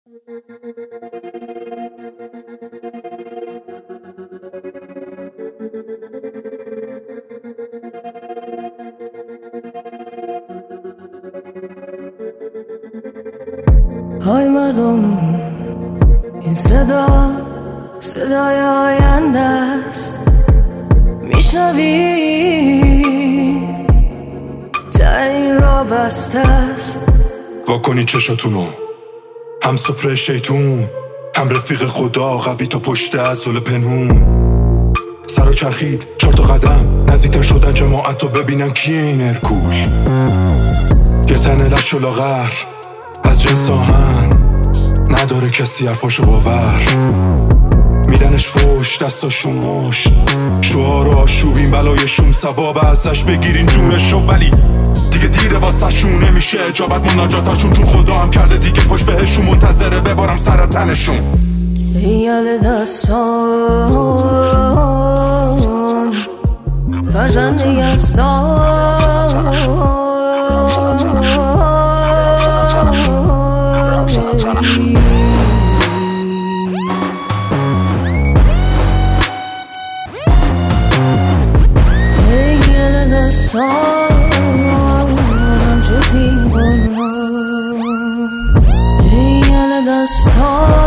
های مردم، این صدا صدای آینده است. میشنوی تا این را بسته است. واکنی چشاتونو، هم سفره شیطون، هم رفیق خدا قوی تا پشت عضل پنهون. سر چرخید 4 تا قدم نزدیکتر شدن جماعت رو ببینن کیه این ارکول. یه تن لش و لاغر از جنس آهن، نداره کسی حرفاشو باور. میدنش فوش دستاشون مشت، شعار و آشوبین بلایشون ثواب ازش بگیرین جونشو. ولی دیگه دیره واسه شون، نمیشه اجابت مناجاتشون، چون خدا هم کرده دیگه پشت بهشون منتظره ببارم سر تنشون. یل دستان فرزند یزدان، همچو تیغ یل دستان